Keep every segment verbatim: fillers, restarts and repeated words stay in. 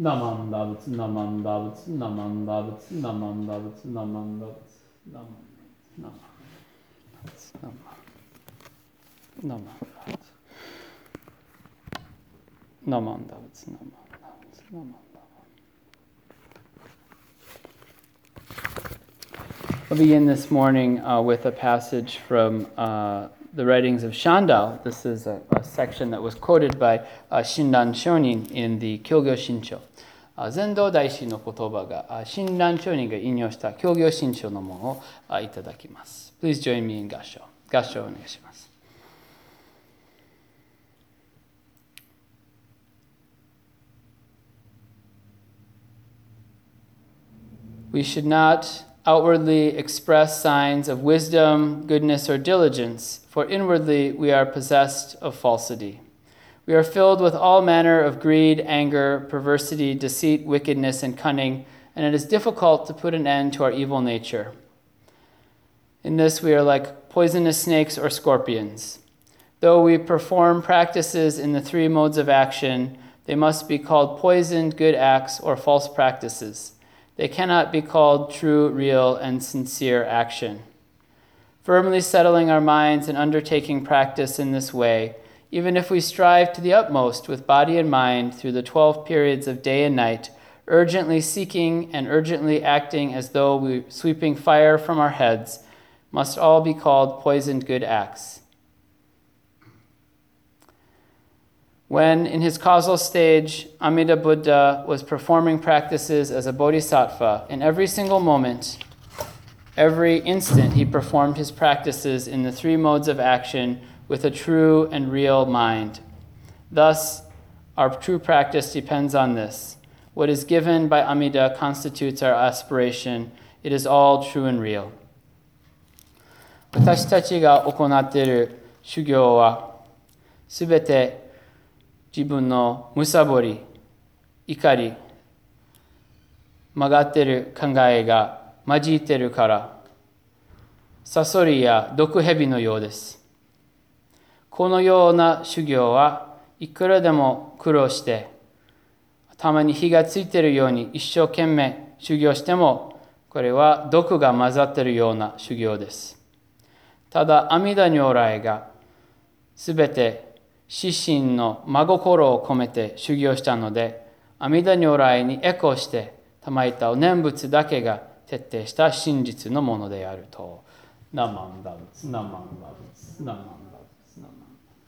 Namanda butsu, namanda butsu, namanda butsu, namanda butsu, namanda butsu, namanda butsu, namanda butsu, namanda butsu, namanda butsu, namanda. I'll begin this morning uh, with a passage from uh, the writings of Shandal. This is a, a section that was quoted by uh, Shinran Shonin in the Kyogyo Shinsho. Uh, Zendo Daishi no kotoba ga uh, Shinran Shonin ga inyo shita Kyogyo Shinsho no mono o uh, itadakimasu. Please join me in Gassho. Gassho onegaishimasu. We should not outwardly express signs of wisdom, goodness, or diligence, for inwardly we are possessed of falsity. We are filled with all manner of greed, anger, perversity, deceit, wickedness, and cunning, and it is difficult to put an end to our evil nature. In this we are like poisonous snakes or scorpions. Though we perform practices in the three modes of action, they must be called poisoned good acts or false practices. They cannot be called true, real, and sincere action. Firmly settling our minds and undertaking practice in this way, even if we strive to the utmost with body and mind through the twelve periods of day and night, urgently seeking and urgently acting as though we were sweeping fire from our heads, must all be called poisoned good acts. When, in his causal stage, Amida Buddha was performing practices as a bodhisattva, in every single moment, every instant, he performed his practices in the three modes of action with a true and real mind. Thus, our true practice depends on this. What is given by Amida constitutes our aspiration. It is all true and real. 私たちが行っている修行は、すべて自分のむさぼり、怒り、曲がっている考えが混じっているから、サソリや毒蛇のようです。このような修行はいくらでも苦労して、頭に火がついているように一生懸命修行しても、これは毒が混ざっているような修行です。ただ、阿弥陀如来がすべて自身の真心を込めて修行したので、阿弥陀如来にエコーして賜ったお念仏だけが徹底した真実のものであると。ナマンダブツ、ナマンダブツ、ナマンダブツ、ナマンダ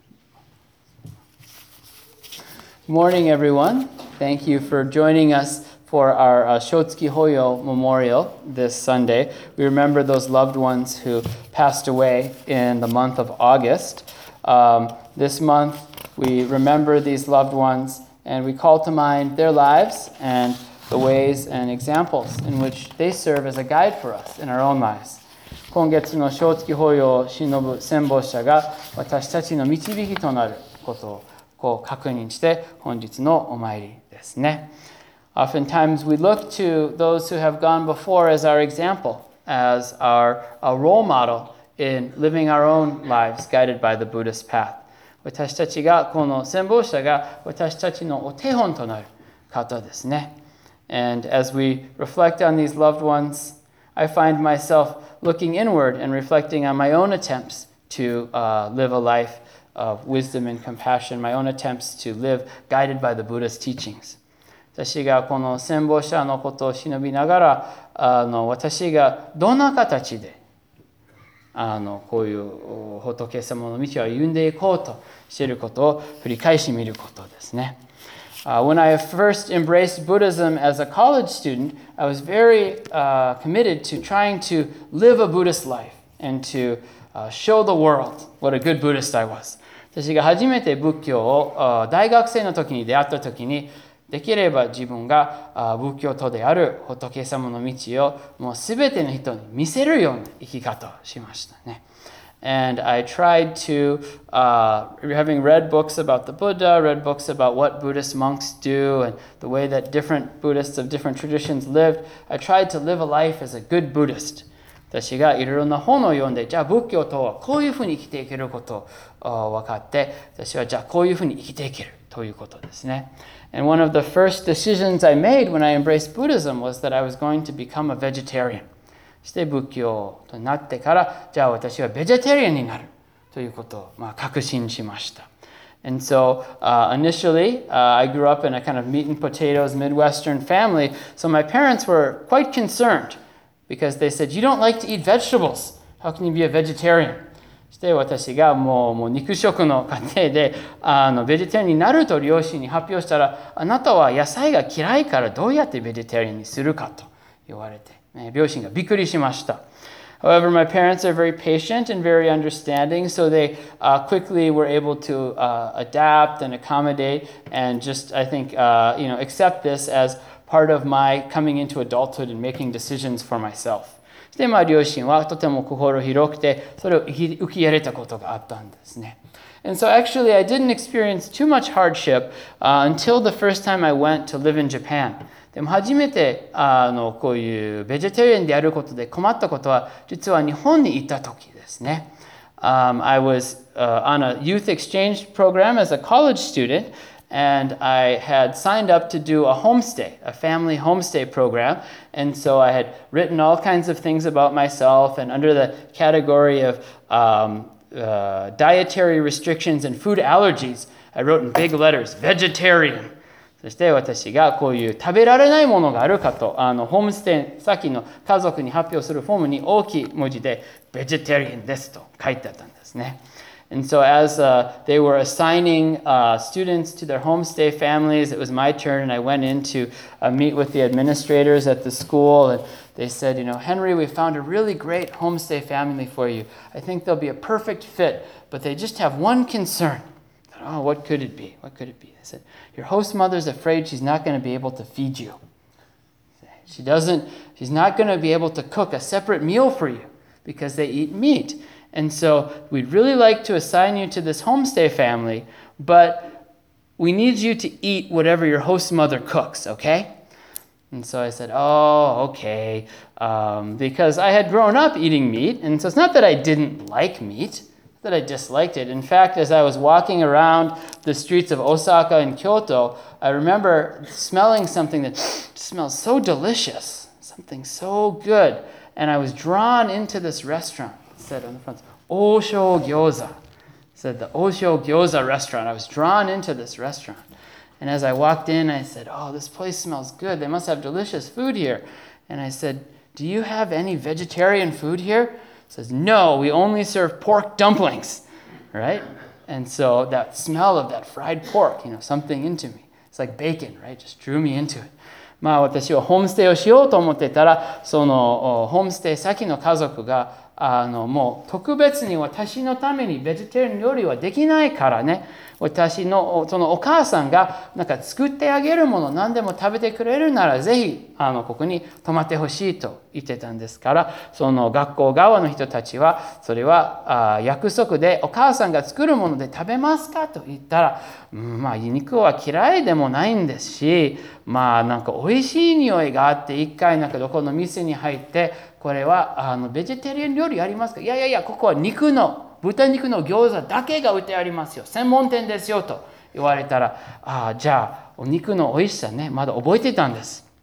ブツ。Good morning, everyone. Thank you for joining us for our uh, Shotsuki Hoyo Memorial this Sunday. We remember those loved ones who passed away in the month of August. Um, this month, we remember these loved ones and we call to mind their lives and the ways and examples in which they serve as a guide for us in our own lives. 今月の正月法要を忍ぶ先導者が私たちの導きとなることをこう確認して本日のお参りですね。Oftentimes we look to those who have gone before as our example, as our, our role model in living our own lives guided by the Buddhist path. 私たちがこの先導者が私たちのお手本となる方ですね。And as we reflect on these loved ones, I find myself looking inward and reflecting on my own attempts to uh, live a life of wisdom and compassion, my own attempts to live guided by the Buddha's teachings. 私がこの先導者のことを忍びながら、あの私がどんな形であのこういう仏様の道を歩んでいこうとしていることを振り返してみることですね。Uh, when I first embraced Buddhism as a college student, I was very uh, committed to trying to live a Buddhist life and to uh, show the world what a good Buddhist I was. 私が初めて仏教を、uh, 大学生の時に出会った時に、できれば自分が、uh, 仏教徒である仏様の道をもうすべての人に見せるような生き方をしましたね。And I tried to, uh, having read books about the Buddha, read books about what Buddhist monks do and the way that different Buddhists of different traditions lived, I tried to live a life as a good Buddhist. 私がいろいろな本を読んで、じゃあ仏教とはこういうふうに生きていけることを分かって、私はじゃあこういうふうに生きていけるということですね。And one of the first decisions I made when I embraced Buddhism was that I was going to become a vegetarian. そして仏教となってから、じゃあ私はベジタリアンになるということを、まあ、確信しました。And so uh, initially, uh, I grew up in a kind of meat and potatoes Midwestern family. So my parents were quite concerned because they said, you don't like to eat vegetables. How can you be a vegetarian? そして私がもう、もう肉食の家庭であのベジタリアンになると両親に発表したら、あなたは野菜が嫌いからどうやってベジタリアンにするかと言われて、ね、両親がびっくりしました。However, my parents are very patient and very understanding, so they uh, quickly were able to uh, adapt and accommodate and just, I think, uh, you know, accept this as part of my coming into adulthood and making decisions for myself. そして、まあ、両親はとても心広くて、それを受け入れたことがあったんですね。And so actually, I didn't experience too much hardship uh, until the first time I went to live in Japan. でも初めてあのこういうベジタリアンであることで困ったことは実は日本に行った時ですね。Um, I was uh, on a youth exchange program as a college student, and I had signed up to do a homestay, a family homestay program. And so I had written all kinds of things about myself, and under the category of um, uh, dietary restrictions and food allergies, I wrote in big letters, vegetarian. そして私がこういう食べられないものがあるかと、あのホームステイ先の家族に発表するフォームに大きい文字で vegetarian ですと書いてあったんですね。And so as uh, they were assigning uh, students to their homestay families, it was my turn, and I went in to uh, meet with the administrators at the school, and they said, you know, Henry, we found a really great homestay family for you. I think they'll be a perfect fit, but they just have one concern. Oh, what could it be? What could it be? They said, your host mother's afraid she's not going to be able to feed you. She doesn't, she's not going to be able to cook a separate meal for you because they eat meat. And so we'd really like to assign you to this homestay family, but we need you to eat whatever your host mother cooks, okay? And so I said, oh, okay, um, because I had grown up eating meat, and so it's not that I didn't like meat, that I disliked it. In fact, as I was walking around the streets of Osaka and Kyoto, I remember smelling something that smells so delicious, something so good, and I was drawn into this restaurant. Said on the front, Osho Gyoza. Said the Osho Gyoza restaurant. I was drawn into this restaurant. And as I walked in, I said, oh, this place smells good. They must have delicious food here. And I said, do you have any vegetarian food here? He says, no, we only serve pork dumplings, right? And so that smell of that fried pork, you know, something into me. It's like bacon, right? Just drew me into it. まあ私はホームステイをしようと思ってたら、そのホームステイ先の家族があのもう特別に私のためにベジタリアン料理はできないからね、私のそのお母さんがなんか作ってあげるもの何でも食べてくれるならぜひあのここに泊まってほしいと言ってたんですから、その学校側の人たちはそれはあ約束でお母さんが作るもので食べますかと言ったら、うん、まあ肉は嫌いでもないんですし、まあなんか美味しい匂いがあって一回なんかどこの店に入ってこれはあのベジタリアン料理ありますか？いやいやいや、ここは肉の豚肉の餃子だけが売ってありますよ。専門店ですよと言われたら、ああ、じゃあお肉の美味しさね、まだ覚えてたんです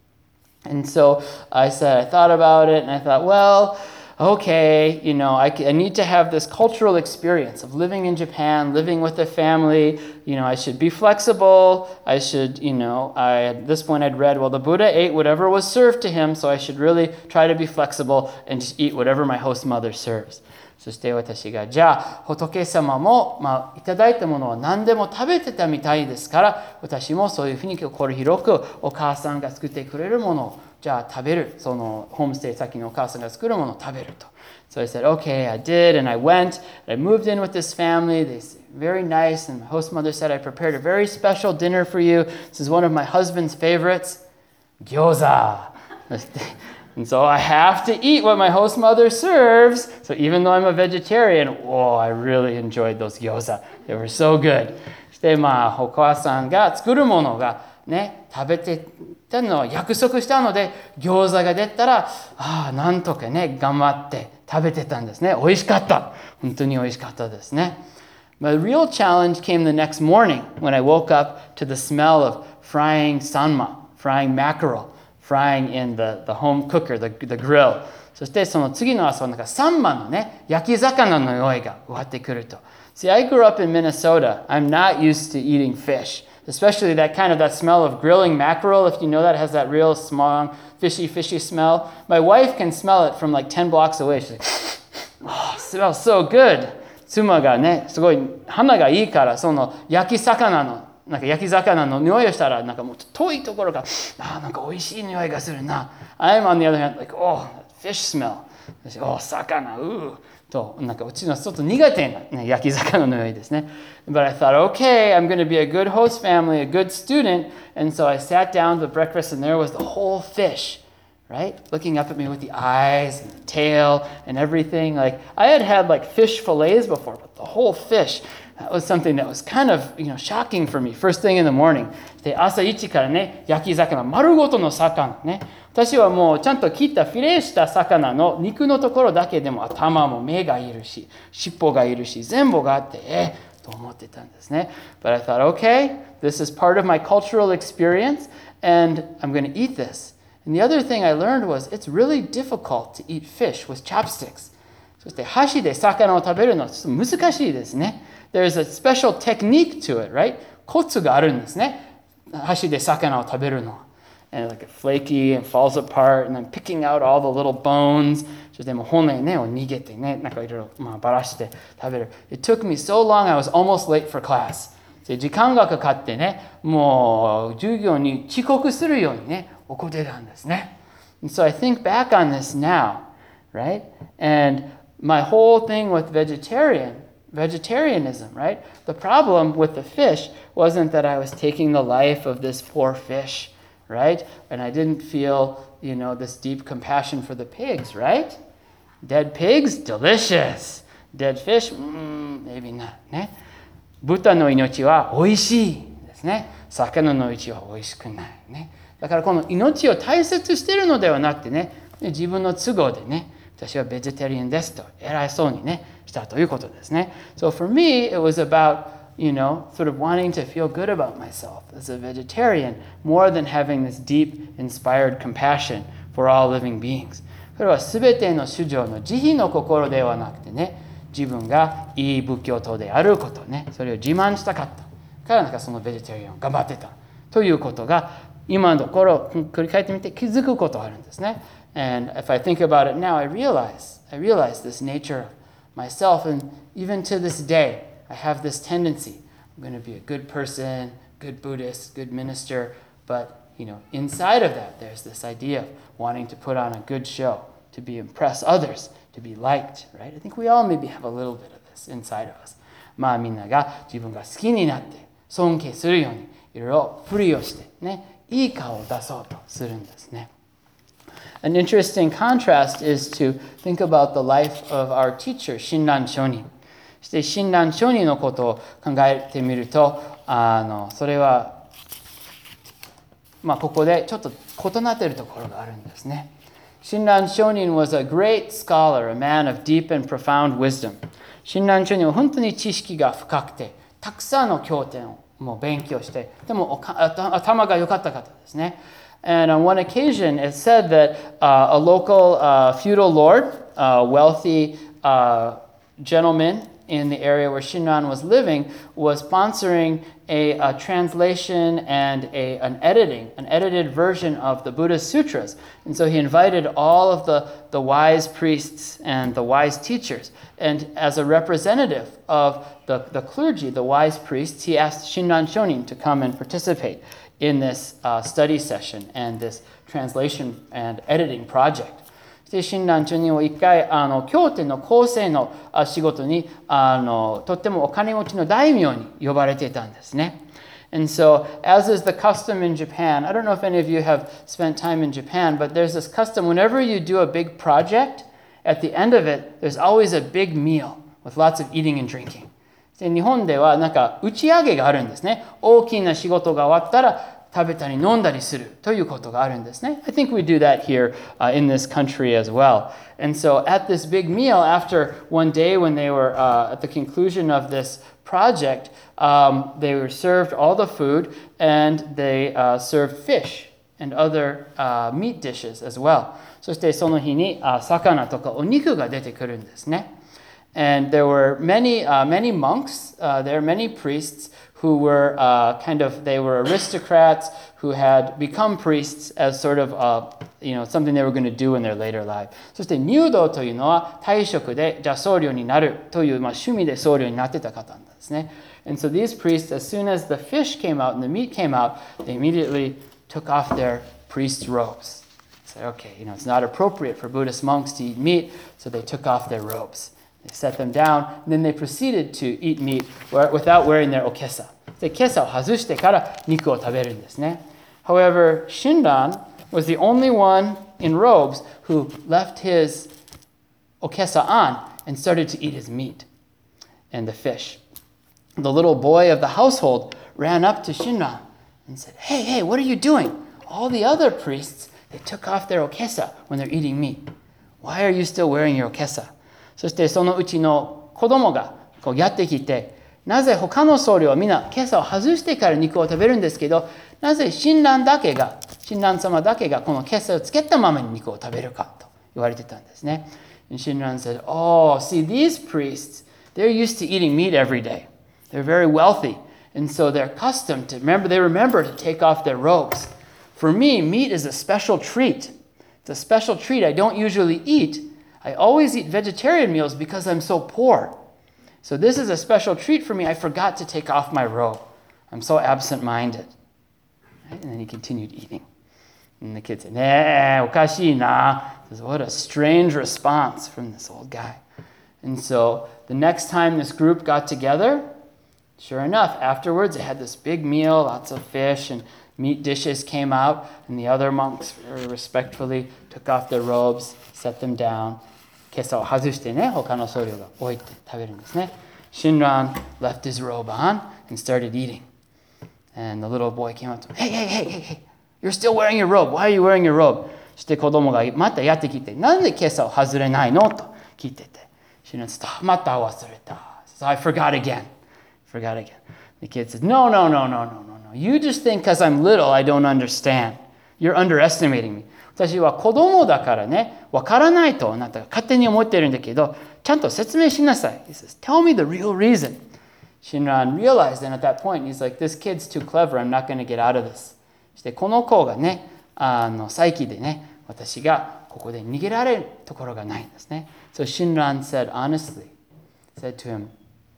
。And so I said, I thought about it and I thought, well, okay, you know, I, I need to have this cultural experience of living in Japan, living with a family. You know, I should be flexible. I should, you know, I, at this point I'd read, well, the Buddha ate whatever was served to him, so I should really try to be flexible and just eat whatever my host mother serves. そして私が、じゃあ仏様も、まあ、いただいたものは何でも食べてたみたいですから、私もそういうふうに心広くお母さんが作ってくれるものをじゃあ食べる、そのホームステイ先のお母さんが作るものを食べると。So I said, okay, I did, and I went, and I moved in with this family. They very nice, and my host mother said, I prepared a very special dinner for you. This is one of my husband's favorites, gyoza. And so I have to eat what my host mother serves. So even though I'm a vegetarian, oh, I really enjoyed those gyoza. They were so good. そしてまあお母さんが作るものがね、食べてたのを約束したので、餃子が出たら、ああ、なんとかね、頑張って食べてたんですね。美味しかった。本当に美味しかったですね。 My real challenge came the next morning when I woke up to the smell of frying sanma, frying mackerel, frying in the, the home cooker, the, the grill. そしてその次の朝はなんかサンマのね、焼き魚の匂いがわってくると。See, I grew up in Minnesota. I'm not used to eating fish, especially that kind of that smell of grilling mackerel. If you know that, it has that real strong, fishy, fishy smell. My wife can smell it from like ten blocks away. She's like, oh, it smells so good. 妻がね、すごい鼻がいいから、その焼き魚の、なんか焼き魚の匂いをしたら、なんかもう遠いところが、あ、なんか美味しい匂いがするな。I'm on the other hand, like, oh, fish smell. Oh, 魚、うー。と、なんかうちのちょっと苦手な、ね、焼き魚の匂いですね。But I thought, okay, I'm going to be a good host family, a good student. And so I sat down to breakfast and there was the whole fish, right? Looking up at me with the eyes and the tail and everything. Like I had had like fish fillets before, but the whole fish, that was something that was kind of, you know, shocking for me. First thing in the morning. で、朝一からね、焼き魚、丸ごとの魚ね。私はもうちゃんと切ったフィレした魚の肉のところだけでも頭も目がいるし、尻尾がいるし、全部があって、えー、と思ってたんですね。But I thought, okay, this is part of my cultural experience and I'm going to eat this. And the other thing I learned was it's really difficult to eat fish with chopsticks. そして箸で魚を食べるのはちょっと難しいですね。There's a special technique to it, right? コツがあるんですね。箸で魚を食べるのは。And like it's flaky and falls apart, and I'm picking out all the little bones. そしてもう骨ねを逃げてね、なんかいろいろまあばらして食べる。It took me so long, I was almost late for class. で時間がかかってね、もう授業に遅刻するようにね、怒ってたんですね。And so I think back on this now, right? And my whole thing with vegetarian, vegetarianism, right? The problem with the fish wasn't that I was taking the life of this poor fish. Right? And I didn't feel, you know, this deep compassion for the pigs, right? Dead pigs, delicious. Dead fish, mm, maybe not. ね。豚の命は美味しいですね。魚の命は美味しくないね。だからこの命を大切しているのではなくてね、自分の都合でね、私はベジタリアンですと偉そうにね、したということですね。So for me, it was about,you know, sort of wanting to feel good about myself as a vegetarian more than having this deep, inspired compassion for all living beings. これは全ての主張の慈悲の心ではなくてね、自分がいい仏教徒であることね、それを自慢したかった。からなんかそのベジタリアンを頑張ってたということが、今のところ繰り返ってみて気づくことがあるんですね。And if I think about it now, I realize, I realize this nature of myself, and even to this day,I have this tendency. I'm going to be a good person, good Buddhist, good minister, but, you know, inside of that, there's this idea of wanting to put on a good show, to be impress others, to be liked, right? I think we all maybe have a little bit of this inside of us. まあみんなが自分が好きになって尊敬するようにいろいろふりをしてね、いい顔を出そうとするんですね。An interesting contrast is to think about the life of our teacher, Shinran Shonin.そして親鸞聖人のことを考えてみると、あのそれは、まあ、ここでちょっと異なっているところがあるんですね。親鸞聖人 was a great scholar, a man of deep and profound wisdom. 親鸞聖人は本当に知識が深くて、たくさんの経典をもう勉強して、でも頭が良かった方ですね。And on one occasion, it said that uh, a local uh, feudal lord, a wealthy uh, gentleman,in the area where Shinran was living, was sponsoring a, a translation and a, an editing, an edited version of the Buddhist sutras. And so he invited all of the, the wise priests and the wise teachers. And as a representative of the, the clergy, the wise priests, he asked Shinran Shonin to come and participate in this uh, study session and this translation and editing project.で親鸞聖人は一回あの経典の構成の仕事にあのとってもお金持ちの大名に呼ばれていたんですね。And so, as is the custom in Japan, I don't know if any of you have spent time in Japan, but there's this custom whenever you do a big project, at the end of it, there's always a big meal with lots of eating and drinking. で日本ではなんか打ち上げがあるんですね。大きな仕事が終わったら食べたり飲んだりするということがあるんですね。I think we do that here uh, in this country as well. And so at this big meal, after one day when they were uh, at the conclusion of this project, um, they were served all the food and they uh, served fish and other uh, meat dishes as well. そしてその日に、uh, 魚とかお肉が出てくるんですね。And there were many, uh, many monks, uh, there were many priests who were uh, kind of, they were aristocrats who had become priests as sort of, uh, you know, something they were going to do in their later life. そして入道というのは大職で、じゃあ僧侶になるという、まあ、趣味で僧侶になってた方なんですね。And so these priests, as soon as the fish came out and the meat came out, they immediately took off their priest's robes. Said, okay, you know, it's not appropriate for Buddhist monks to eat meat, so they took off their robes. They set them down, and then they proceeded to eat meat without wearing their okesa. で、今朝を外してから肉を食べるんですね。However, Shinran was the only one in robes who left his okesa on and started to eat his meat and the fish. The little boy of the household ran up to Shinran and said, hey, hey, what are you doing? All the other priests, they took off their okesa when they're eating meat. Why are you still wearing your okesa? そしてそのうちの子供がこうやってきて、なぜ他の僧侶はみんな袈裟を外してから肉を食べるんですけど、なぜ親鸞だけが、親鸞様だけがこの袈裟をつけたままに肉を食べるかと言われてたんですね。And Shinran said, oh, see, these priests, they're used to eating meat every day. They're very wealthy. And so they're accustomed to, remember, they remember to take off their robes. For me, meat is a special treat. It's a special treat I don't usually eat. I always eat vegetarian meals because I'm so poor. So this is a special treat for me. I forgot to take off my robe. I'm so absent-minded. Right? And then he continued eating. And the kid said, "Nee, okashi na." What a strange response from this old guy. And so the next time this group got together, sure enough, afterwards they had this big meal, lots of fish and meat dishes came out, and the other monks very respectfully took off their robes, set them down. 袈裟を外してね、他の僧侶が置いて食べるんですね。Shinran left his robe on and started eating. And the little boy came up to him, hey, hey, hey, hey, hey, you're still wearing your robe. Why are you wearing your robe? そして子供がまたやってきて、なんで袈裟を外れないのと聞いてて。Shinran said, また忘れた。So I forgot again. Forgot again. The kid said, no, no, no, no, no, no, no. You just think because I'm little, I don't understand. You're underestimating me. 私は子供だからね、わからないとあなたが勝手に思っているんだけど、ちゃんと説明しなさい。He says, tell me the real reason. Shinran realized, and at that point, he's like, this kid's too clever. I'm not going to get out of this. そしてこの子がね、あの再起でね、私がここで逃げられるところがないんですね。So Shinran said honestly, said to him,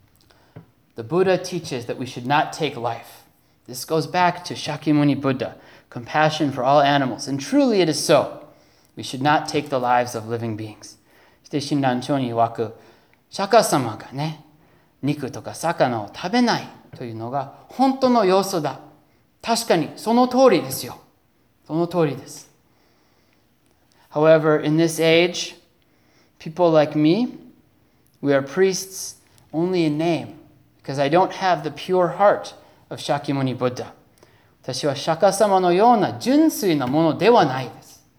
the Buddha teaches that we should not take life. This goes back to Shakyamuni Buddha, compassion for all animals. And truly it is so. We should not take the lives of living beings. そして親鸞上に曰く、釈迦様がね、肉とか魚を食べないというのが本当の要素だ。確かにその通りですよ。その通りです。However, in this age, people like me, we are priests only in name, because I don't have the pure heart of Shakyamuni Buddha. 私は釈迦様のような純粋なものではないです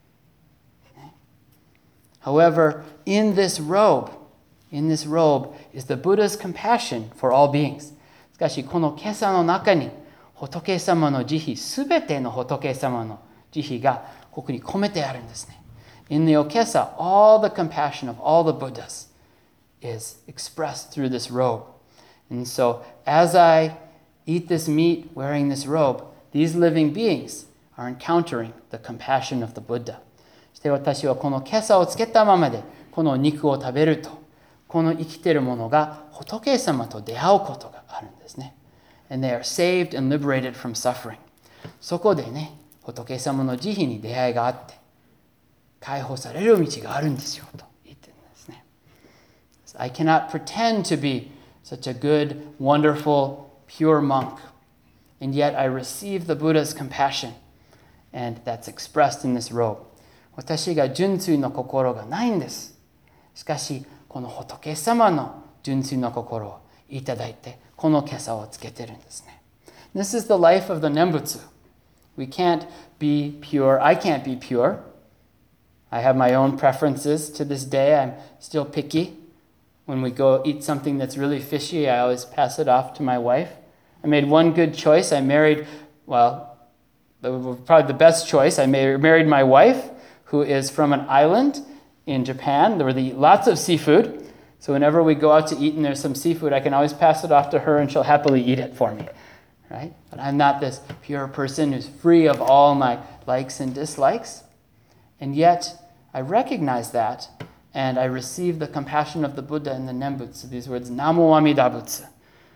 。However, in this robe, in this robe is the Buddha's compassion for all beings. しかし、この袈裟の中に仏様の慈悲、すべての仏様の慈悲がここに込めてあるんですね。In the Okesa, all the compassion of all the Buddhas is expressed through this robe. And so, as I eat this meat wearing this robe, these living beings are encountering the compassion of the Buddha. そして私はこの袈裟をつけたままでこの肉を食べると、この生きているものが仏様と出会うことがあるんですね。And they are saved and liberated from suffering. そこでね、仏様の慈悲に出会いがあって、解放される道があるんですよと言ってるんですね。I cannot pretend to be such a good, wonderful, pure monk. And yet I receive the Buddha's compassion. And that's expressed in this robe. 私が純粋な心がないんです。しかし、この仏様の純粋な心をいただいて、この袈裟をつけてるんですね。This is the life of the Nembutsu. We can't be pure. I can't be pure. I have my own preferences to this day. I'm still picky. When we go eat something that's really fishy, I always pass it off to my wife. I made one good choice. I married, well, probably the best choice. I married my wife, who is from an island in Japan where they eat lots of seafood. So whenever we go out to eat and there's some seafood, I can always pass it off to her and she'll happily eat it for me. Right? But I'm not this pure person who's free of all my likes and dislikes. And yet, I recognize that, and I receive the compassion of the Buddha in the Nembutsu, these words, Namo Amida Butsu.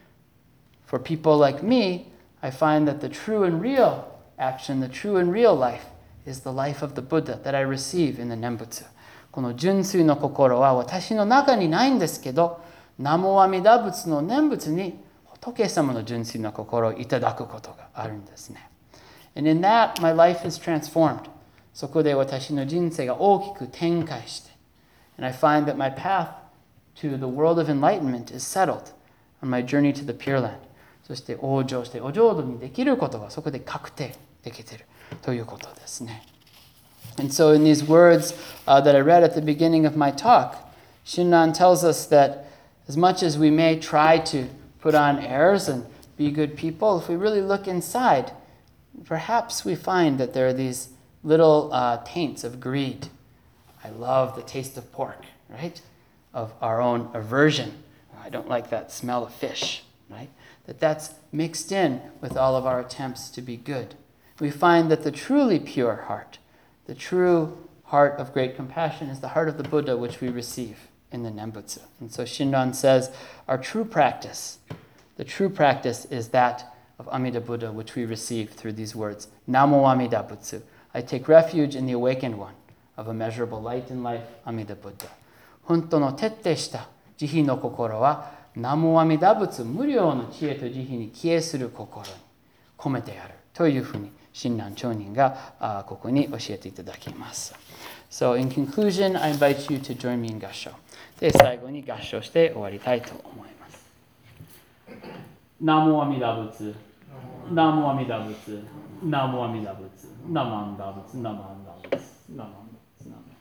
For people like me, I find that the true and real action, the true and real life, is the life of the Buddha that I receive in the Nembutsu. この純粋の心は私の中にないんですけど、南無阿弥陀仏の念仏に仏様の純粋な心をいただくことがあるんですね。And in that, my life is transformed. そこで私の人生が大きく展開して、and I find that my path to the world of enlightenment is settled on my journey to the Pure Land. そして往生してお浄土にできることがそこで確定できているということですね。And so in these words uh, that I read at the beginning of my talk, Shinran tells us that as much as we may try to put on airs and be good people, if we really look inside, perhaps we find that there are these little uh, taints of greed. I love the taste of pork, right? Of our own aversion. I don't like that smell of fish, right? That that's mixed in with all of our attempts to be good. We find that the truly pure heart, the true heart of great compassion, is the heart of the Buddha which we receive in the Nembutsu. And so Shinran says, our true practice, the true practice is that of Amida Buddha which we receive through these words, Namo Amida Butsu. I take refuge in the awakened one of immeasurable light and life, Amida Buddha. Honto no tette shita jihi no kokoro wa Namo Amida Butsu muryo no chie to jihi ni kie suru kokoro ni komete aru. というふうに親鸞上人があここに教えていただきます。So in conclusion, I invite you to join me in 合唱。で、最後に合唱して終わりたいと思います。ナモアミダ仏、ナモアミダ仏、ナモアミダ仏、ナマンダ仏、ナマンダ仏、ナマンダ仏、ナマンダ仏。